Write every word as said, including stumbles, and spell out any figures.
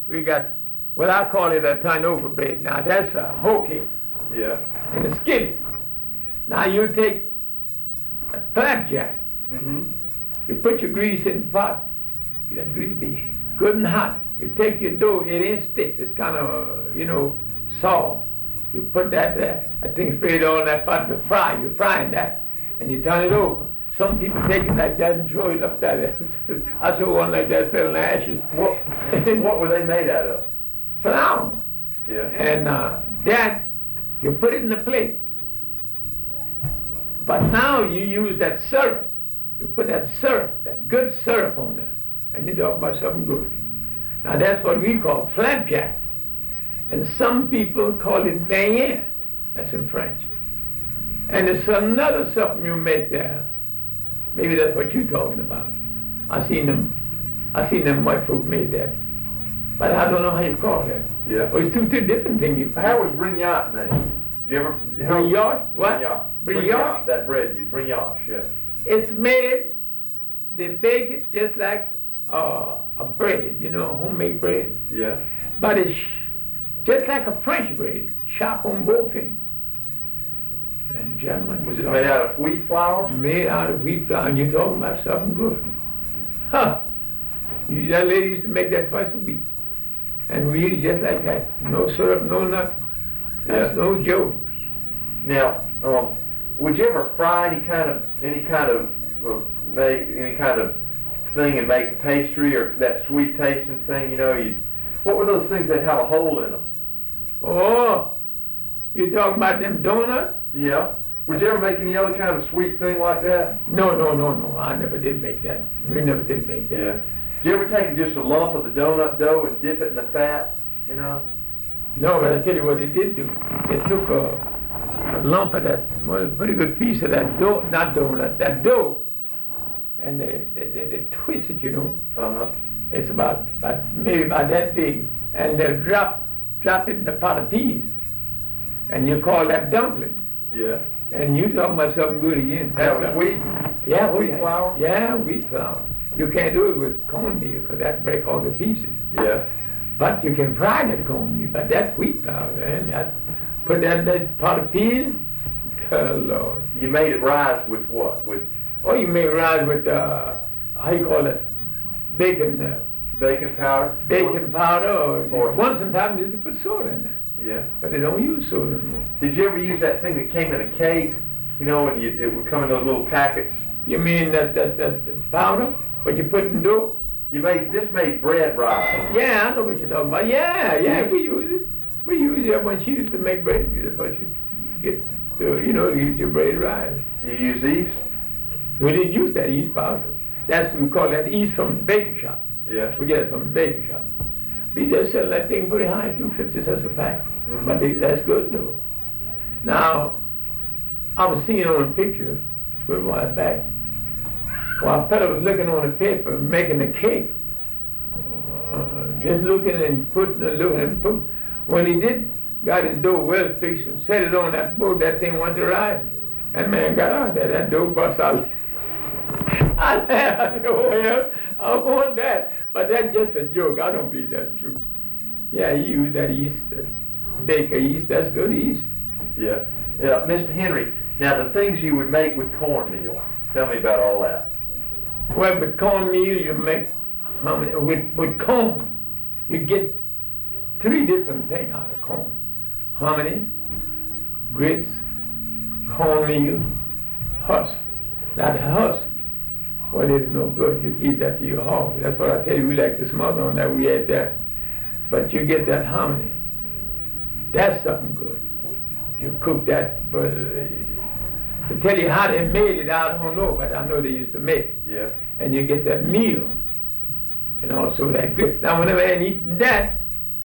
we got, well, I call it a turnover bread. Now that's a hoe cake. Yeah. In a skillet. Now you take a flapjack. Mm-hmm. You put your grease in the pot. That grease be good and hot. You take your dough, it ain't stiff. It's kind of, you know, soft. You put that there. That thing sprayed on that pot to fry. You're frying that. And you turn it over. Some people take it like that and throw it up there. I saw one like that fell in the ashes. What, what were they made out of? Flour. Yeah. And uh, that, you put it in the plate. But now you use that syrup. You put that syrup, that good syrup on there. And you talk about something good. Now that's what we call flapjack. And some people call it beignet. That's in French. And it's another something you make there. Maybe that's what you're talking about. I seen them, I seen them white folk made that. But I don't know how you call that. Yeah. Well, it's two, two different things. You How was brignotte made? Did you ever? Brignotte? What? Brignotte. Brignotte? That bread, you brignotte, yeah. It's made, they bake it just like uh, a bread, you know, homemade bread. Yeah. But it's just like a French bread, sharp on both ends. And gentlemen, Was it made out of wheat flour? Made out of wheat flour, and you're talking about something good. Huh. You, that lady used to make that twice a week. And we eat it just like that. No syrup, no nut. That's Yeah. no joke. Now, um, would you ever fry any kind of any kind of uh, make any kind of thing and make pastry or that sweet tasting thing? You know, you what were those things that have a hole in them? Oh, you talking about them donuts? Yeah. Would you ever make any other kind of sweet thing like that? No, no, no, no. I never did make that. We never did make that. Yeah. Did you ever take just a lump of the donut dough and dip it in the fat? You know? No, but I tell you what they did do. They took a, a lump of that, well, a pretty good piece of that dough, not donut, that dough, and they, they, they, they twist it, you know. Uh-huh. It's about, about maybe about that big, and they drop drop it in the pot of peas, and you call that dumpling. Yeah. And you talking about something good again. That was wheat? Yeah, Wheat yeah. flour? Yeah, wheat flour. You can't do it with cornmeal because that break all the pieces. Yeah. But you can fry that cornmeal. But that wheat flour, man, that, put that in that pot of peas, good Lord. You made it rise with what? With Or you may rise with, uh, how you call it, bacon, uh, baking powder? bacon powder, or, Or- once sometimes you used to put soda in there. Yeah. But they don't use soda anymore. Did you ever use that thing that came in a cake? You know, and you, it would come in those little packets. You mean that, that, that, that powder, what you put in dough? You made this made bread rise. Yeah, I know what you're talking about. Yeah, yeah, we use it. We use it when she used to make bread. That's what you get to, you know, to get your bread right. You use yeast? We didn't use that yeast powder. That's we call that yeast from the baker shop. Yeah. We get it from the baker shop. We just sell that thing pretty high, two fifty cents a pack. Mm-hmm. But they, that's good though. Now, I was seeing on a picture a good while back. While Peter was looking on the paper, making the cake, uh, just looking and putting and looking and putting. When he did, got his dough well fixed and set it on that board, that thing went to rise. That man got out there, that dough bust out. I laughed, oh yeah, I want that. But that's just a joke. I don't believe that's true. Yeah, he used that yeast, that baker yeast, that's good yeast. Yeah. Yeah, Mister Henry, now the things you would make with cornmeal, tell me about all that. Well, with cornmeal, you make, how many, with, with corn, you get three different things out of corn. Hominy, grits, cornmeal, husk. Now the husk, well, it's no good. You give that to your hog. That's what I tell you, we like to smother on that, we ate that. But you get that hominy. That's something good. You cook that, but uh, to tell you how they made it, I don't know, but I know they used to make it. Yeah. And you get that meal, and also that grit. Now, whenever I had eaten that,